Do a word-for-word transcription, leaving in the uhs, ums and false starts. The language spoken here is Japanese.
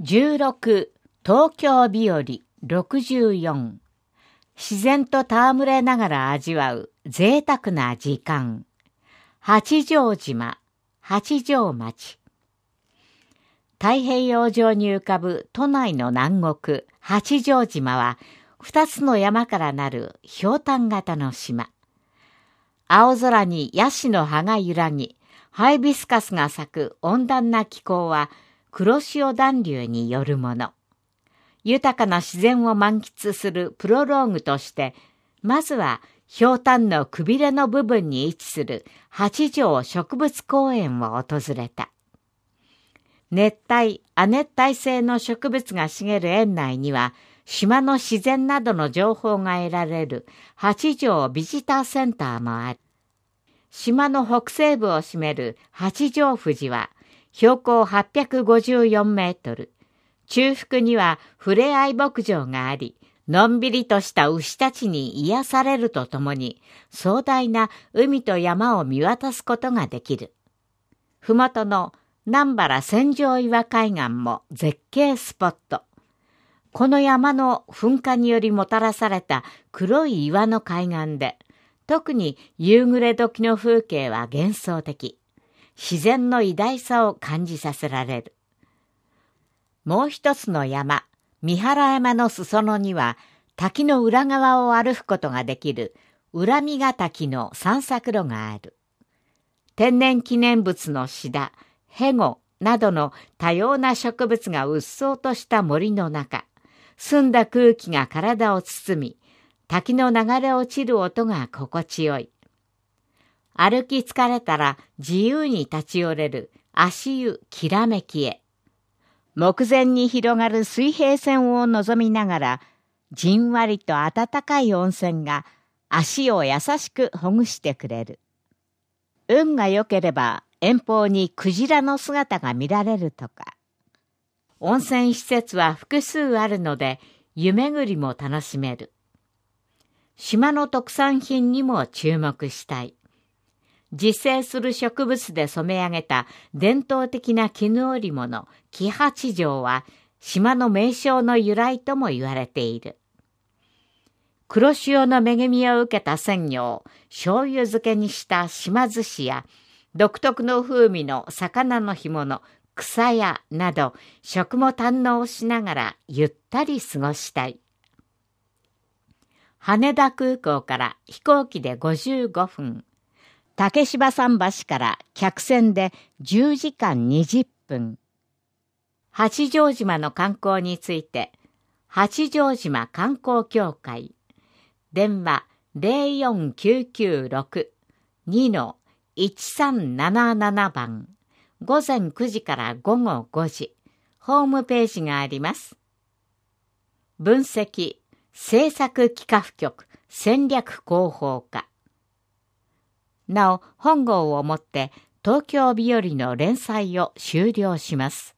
じゅうろく東京日和ろくじゅうよん自然と戯れながら味わう贅沢な時間。八丈島、八丈町。太平洋上に浮かぶ都内の南国、八丈島は二つの山からなるひょうたん型の島。青空にヤシの葉が揺らぎ、ハイビスカスが咲く温暖な気候は黒潮暖流によるもの。豊かな自然を満喫するプロローグとして、まずはひょうたんのくびれの部分に位置する八丈植物公園を訪れた。熱帯、亜熱帯性の植物が茂る園内には、島の自然などの情報が得られる八丈ビジターセンターもある。島の北西部を占める八丈富士は、標高はっぴゃくごじゅうよんメートル。中腹にはふれあい牧場があり、のんびりとした牛たちに癒されるとともに、壮大な海と山を見渡すことができる。ふもとの南原千条岩海岸も絶景スポット。この山の噴火によりもたらされた黒い岩の海岸で、特に夕暮れ時の風景は幻想的。自然の偉大さを感じさせられる。もう一つの山、三原山の裾野には、滝の裏側を歩くことができる裏見ヶ滝の散策路がある。天然記念物のシダ、ヘゴなどの多様な植物がうっそうとした森の中、澄んだ空気が体を包み、滝の流れ落ちる音が心地よい。歩き疲れたら自由に立ち寄れる足湯きらめきへ。目前に広がる水平線を望みながら、じんわりと温かい温泉が足を優しくほぐしてくれる。運が良ければ遠方にクジラの姿が見られるとか。温泉施設は複数あるので、湯巡りも楽しめる。島の特産品にも注目したい。自生する植物で染め上げた伝統的な絹織物、黄八丈は島の名称の由来とも言われている。黒潮の恵みを受けた鮮魚を醤油漬けにした島寿司や独特の風味の魚の干物、草屋など食も堪能しながらゆったり過ごしたい。羽田空港から飛行機でごじゅうごふん。竹芝桟橋から客船でじゅうじかんにじゅっぷん。八丈島の観光について、八丈島観光協会。電話 ゼロよんきゅうきゅうろく にのいちさんなななな 番。午前くじから午後ごじ。ホームページがあります。分析、制作企画局、戦略広報課。なお、本号をもって東京日和の連載を終了します。